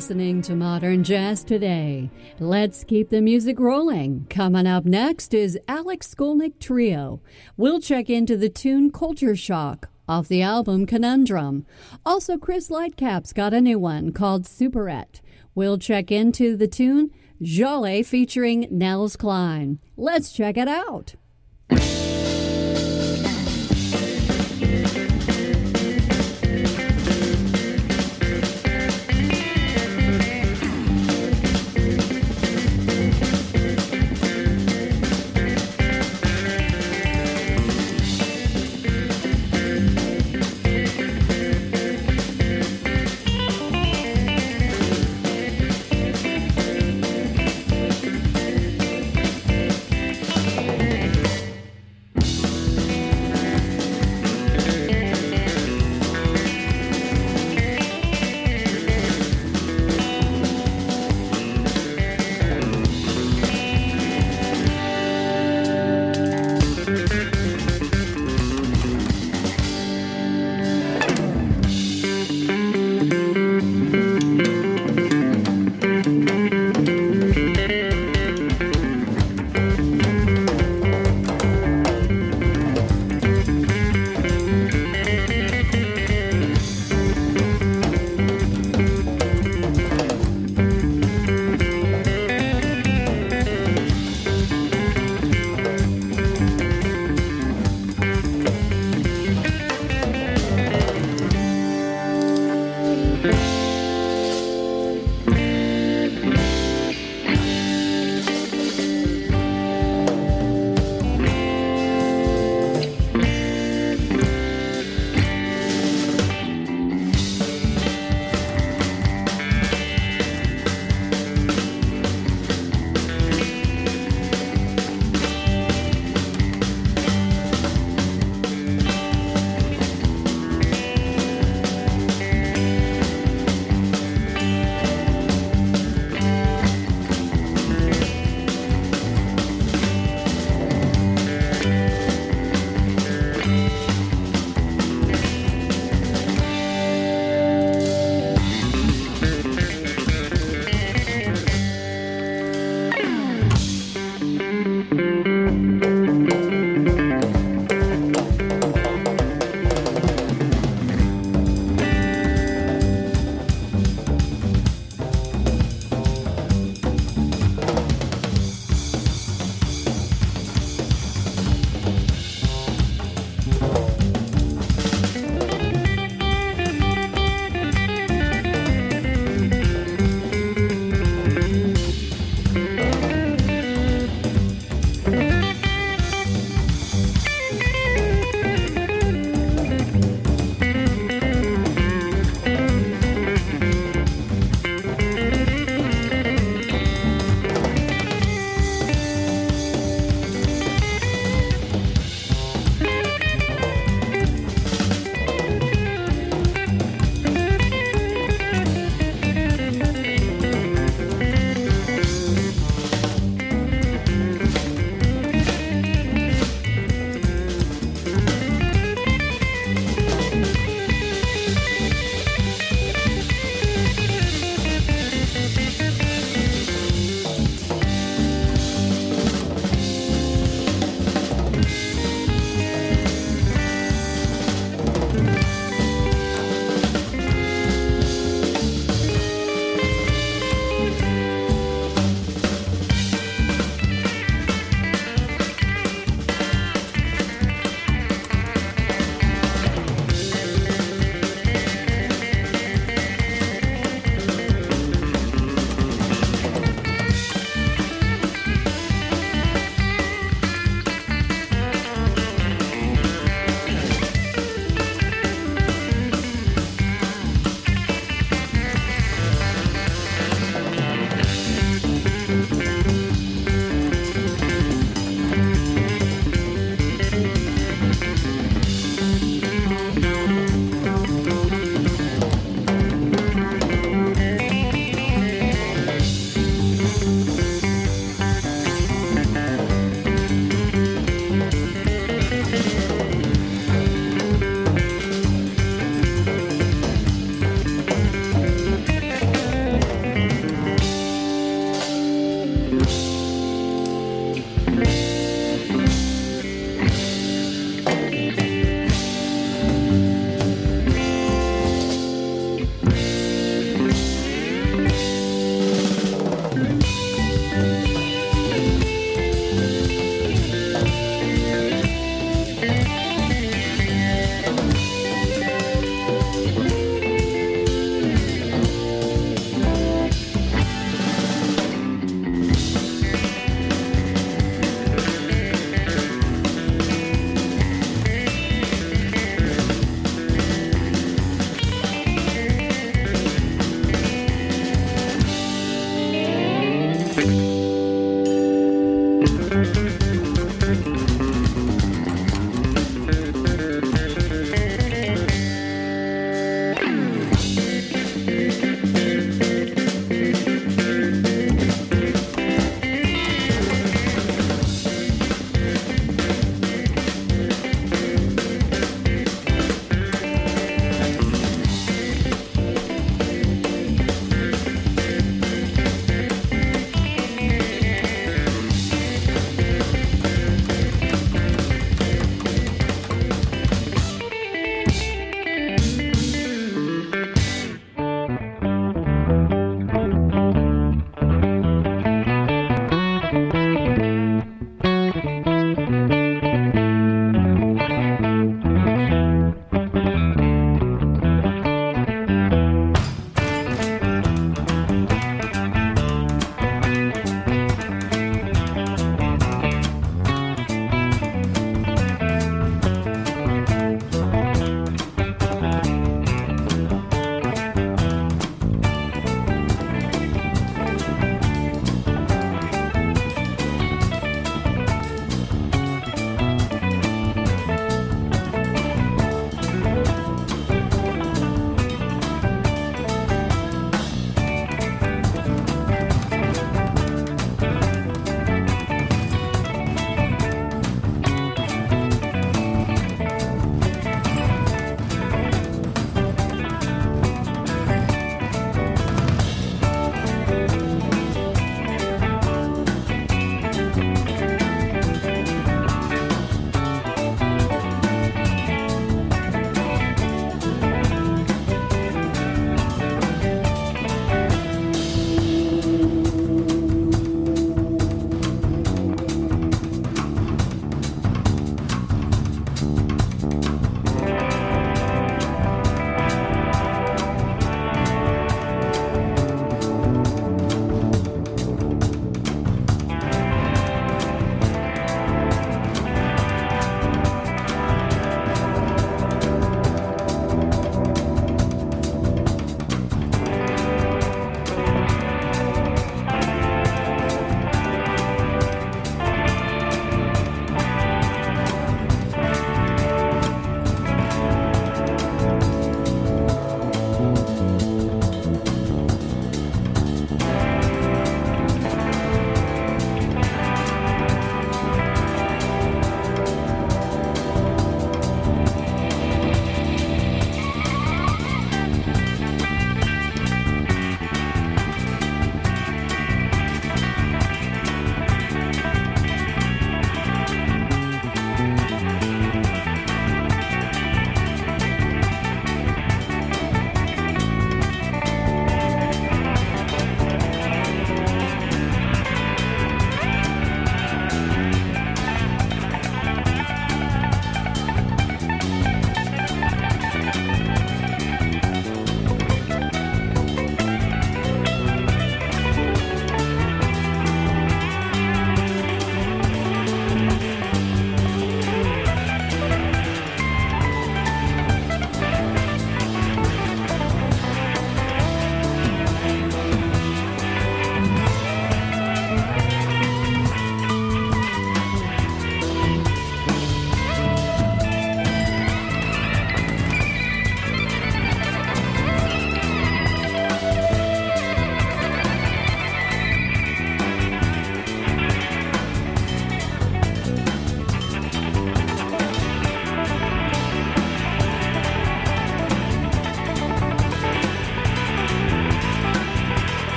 listening to Modern Jazz Today. Let's keep the music rolling. Coming up next is Alex Skolnick Trio. We'll check into the tune Culture Shock off the album Conundrum. Also, Chris Lightcap's got a new one called Superette. We'll check into the tune Jolie featuring Nels Cline. Let's check it out.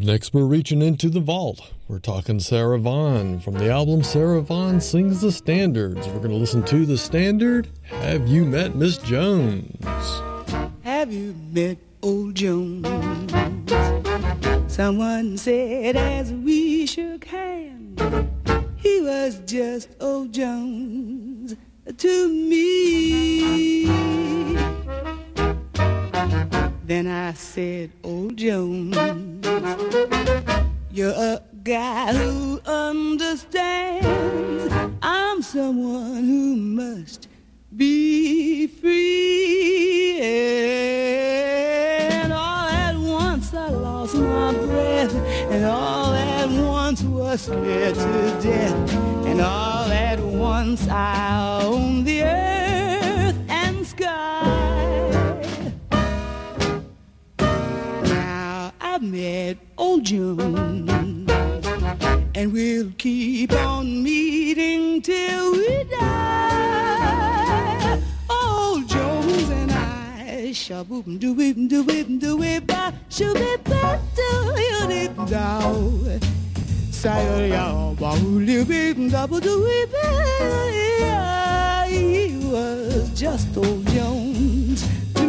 next, we're reaching into the vault. We're talking Sarah Vaughan from the album Sarah Vaughan Sings the Standards. We're going to listen to the standard, Have You Met Miss Jones? Have you met old Jones? Someone said as we shook hands, he was just old Jones to me. Then I said, old Jones, you're a guy who understands I'm someone who must be free. And all at once I lost my breath, and all at once was scared to death, and all at once I owned the earth and sky. Now I've met old Jones, and we'll keep on meeting till we die. Old Jones and I, shaboom do it, do it, do it, ba shoo it, ba do it, down. Say ya, ba little bit, double do it, ba. He was just old Jones to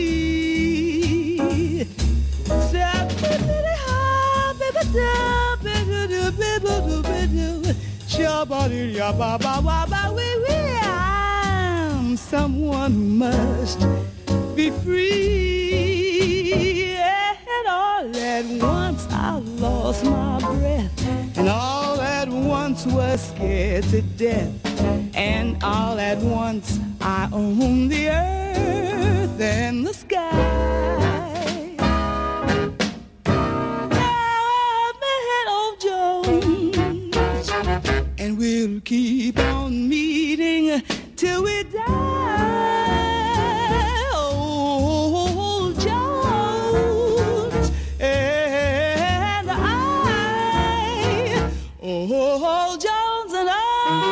me. Say, baby, ha, baby, da, baby, do, baby, do, baby, do. Shabba, ya, ba, ba, ba, ba, we, I'm someone who must be free. And all at once I lost my breath, and all at once was scared to death, and all at once I owned the earth and the sky. Now I've met old Jones, and we'll keep on meeting till we die. Old Jones and I, old Jones and I.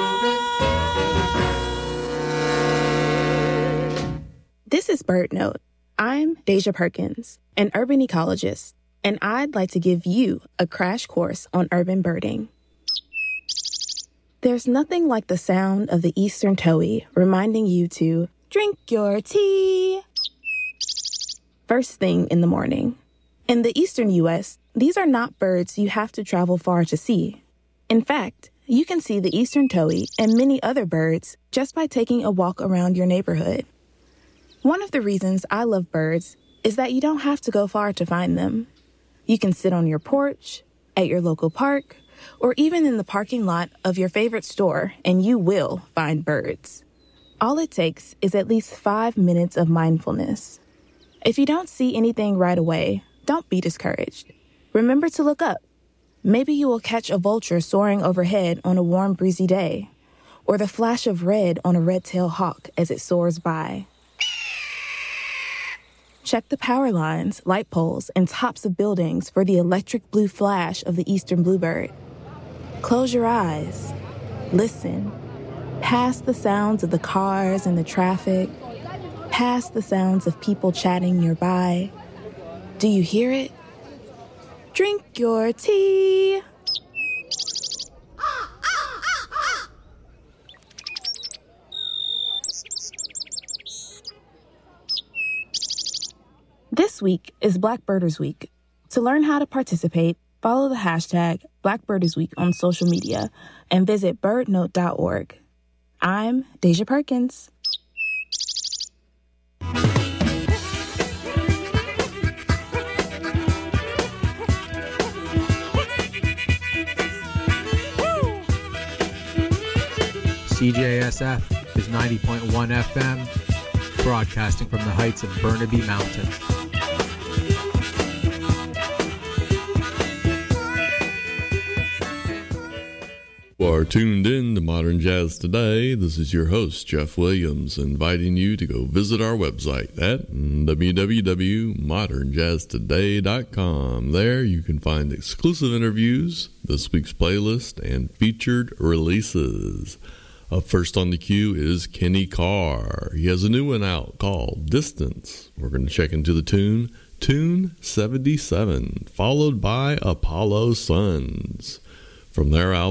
This is Bird Note. I'm Deja Perkins, an urban ecologist, and I'd like to give you a crash course on urban birding. There's nothing like the sound of the eastern towhee reminding you to drink your tea first thing in the morning. In the eastern U.S., these are not birds you have to travel far to see. In fact, you can see the eastern towhee and many other birds just by taking a walk around your neighborhood. One of the reasons I love birds is that you don't have to go far to find them. You can sit on your porch, at your local park, or even in the parking lot of your favorite store, and you will find birds. All it takes is at least 5 minutes of mindfulness. If you don't see anything right away, don't be discouraged. Remember to look up. Maybe you will catch a vulture soaring overhead on a warm, breezy day, or the flash of red on a red-tailed hawk as it soars by. Check the power lines, light poles, and tops of buildings for the electric blue flash of the eastern bluebird. Close your eyes. Listen. Past the sounds of the cars and the traffic. Past the sounds of people chatting nearby. Do you hear it? Drink your tea. This week is Black Birders Week. To learn how to participate, follow the hashtag Black Birders Week on social media and visit birdnote.org. I'm Deja Perkins. CJSF is 90.1 FM, broadcasting from the heights of Burnaby Mountain. You are tuned in to Modern Jazz Today. This is your host, Jeff Williams, inviting you to go visit our website at www.modernjazztoday.com. There you can find exclusive interviews, this week's playlist, and featured releases. Up first on the queue is Kenny Carr. He has a new one out called Distance. We're going to check into the tune Tune 77, followed by Apollo Suns from their album